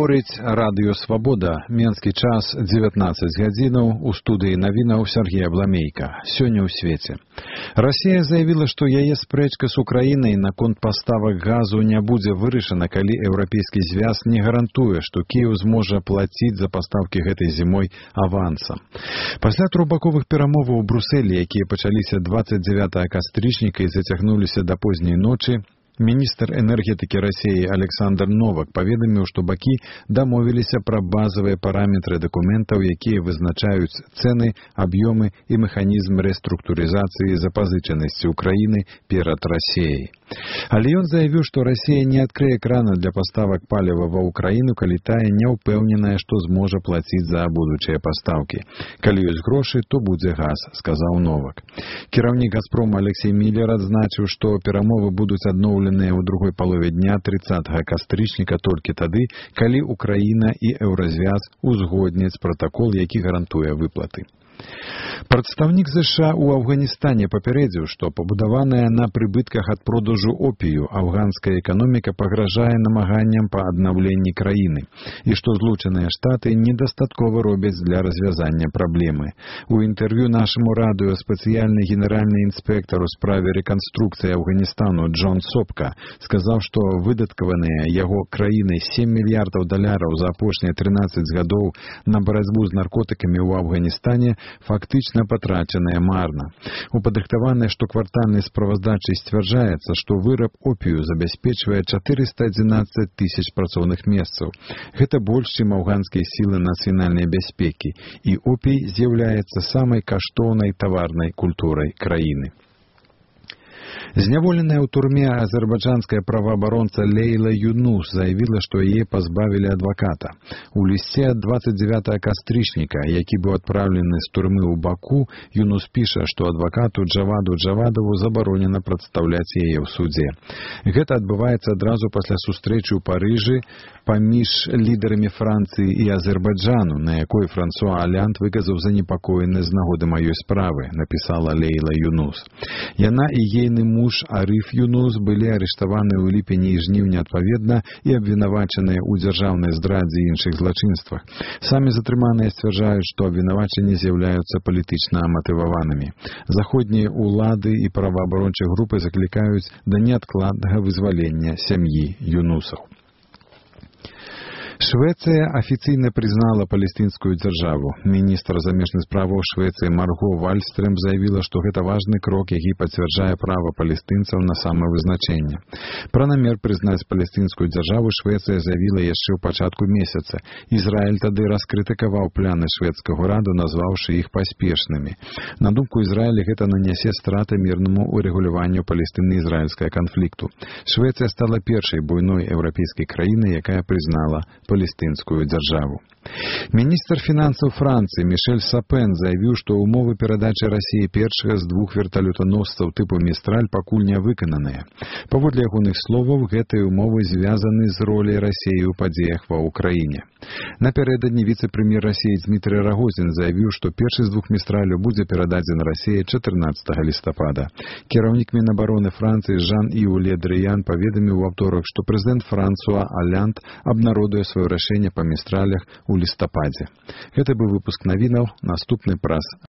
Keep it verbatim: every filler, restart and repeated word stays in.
Гаворыць радыё «Свабода». Менскі час дзевятнаццаць гадзінаў. У студыі навінаў Сергей Абламейка. Сёння ў свеце. Расія заявіла, што яе спрэчка з Украінай наконт паставак газу не будзе вырашана, калі еўрапейскі звяз не гарантуе, што Кіеў зможа плаціць за пастаўкі гэтай зімой авансам. Пасля трохбаковых перамоваў у Брусэлі, якія пачаліся дваццаць дзевятага кастрычніка і зацягнуліся да позняй ночы, міністр энергетыкі Расіі Александр Новак паведаміў, што бакі дамовіліся пра базавыя параметры дакументаў, якія вызначаюць цэны, аб'ёмы і механізм рэструктурызацыі запазычанасці Украіны перад Расіяй. Але ён заявіў, што Расія не адкрые крана для паставак паліва ва Украіну, калі тая не ўпэўненая, што зможа плаціць за будучыя пастаўкі. Калі ёсць грошы, то будзе газ, сказаў Новак. Кіраўнік «Газпрома» Алексей Міллер адзначыў, што перамовы будуць адноўлены ў другой палове дня трыццатага кастрычніка толькі тады, калі Украіна і еўразвяз узгодняць пратакол, які гарантуе выплаты. Прадстаўнік ЗША ў Афганістане папярэдзіў, што пабудаваная на прыбытках ад продажу опію афганская эканоміка пагражае намаганням па аднаўленні краіны і што Злучаныя Штаты недастаткова робяць для развязання праблемы. У інтэрв'ю нашаму радыё спецыяльны генеральны інспектар у справе рэканструкцыі Афганістану Джон Сопка сказаў, што выдаткаваныя яго краінай сем мільярдаў даляраў за апошнія трынаццаць гадоў на барацьбу з наркотыкамі ў Афганістане фактычна патрачаныя марна. У падрыхтаванай штоквартальнай справаздачы сцвярджаецца, што выраб опію забяспечвае чатырыста адзінаццаць тысяч працоўных месцаў. Гэта больш, чым афганскія сілы нацыянальнай бяспекі, і опій з'яўляецца самай каштоўнай таварнай культурай краіны. Зняволеная ў турме азербайджанская праваабаронца Лейла Юнус заявіла, што яе пазбавілі адваката. У лісце ад дваццаць дзевятага кастрычніка, які быў адпраўлены з турмы ў Баку, Юнус піша, што адвакату Джаваду Джавадову забаронена прадстаўляць яе ў судзе. Гэта адбываецца адразу пасля сустрэчы ў Парыжы паміж лідарамі Францыі і Азербайджану, на якой Франсуа Алянт выказаў занепакоены з нагоды маёй справы, напісала Лейла Юнус. Яна і ейны муж Ариф Юнус былі арыштаваны ў ліпені і жніўні адпаведна і абвінавачаныя ў дзяржаўнай здрадзе і іншых злачынствах. Самі затрыманыя сцвярджаюць, што абвінавачанні з'яўляюцца палітычна матываванымі. Заходнія ўлады і праваабарончыя групы заклікаюць да неадкладнага вызвалення сям'і Юнусаў. Швеция афіцыйна прызнала палестынскую дзяржаву. Міністр замежных справаў Швецыі Марго Вальстрем заявіла, што гэта важны крок, які пацвярджае права палестынцаў на самавызначэнне. Пра намер прызнаць палестынскую дзяржаву Швецыя заявіла яшчэ ў пачатку месяца. Ізраіль тады раскрытыкаваў пляны шведскага ўраду, назваўшы іх паспешнымі. На думку Ізраіля, гэта нанясе страты мірнаму урэгуляванню палестына-ізраільскага канфлікту. Швецыя стала першай буйной еўрапейскай краінай, якая прызнала палестынскую дзяржаву. Міністр фінансаў Францыі Мішэль Сапен заявіў, што ўмовы перадачы Расіі першага з двух верталётаносцаў тыпу «Містраль» пакуль не выкананыя. Паводле ягоных словаў, гэтыя ўмовы звязаны з роляй Расіі ў падзеях ва Ўкраіне. Напярэдадні віцэ-прэм'ер Расіі Дмітрый Рагозін заявіў, што першы з двух «Містраляў» будзе перададзены Расіі чатырнаццатага лістапада. Кіраўнік Мінабароны Францыі Жан-Ів Ле Дрыян паведаміў у аўторак, што прэзідэнт Франсуа Алянт абнародуе сваё рашэнне па «Містралях» у лістападзе. Гэта быў выпуск навінаў, наступны праз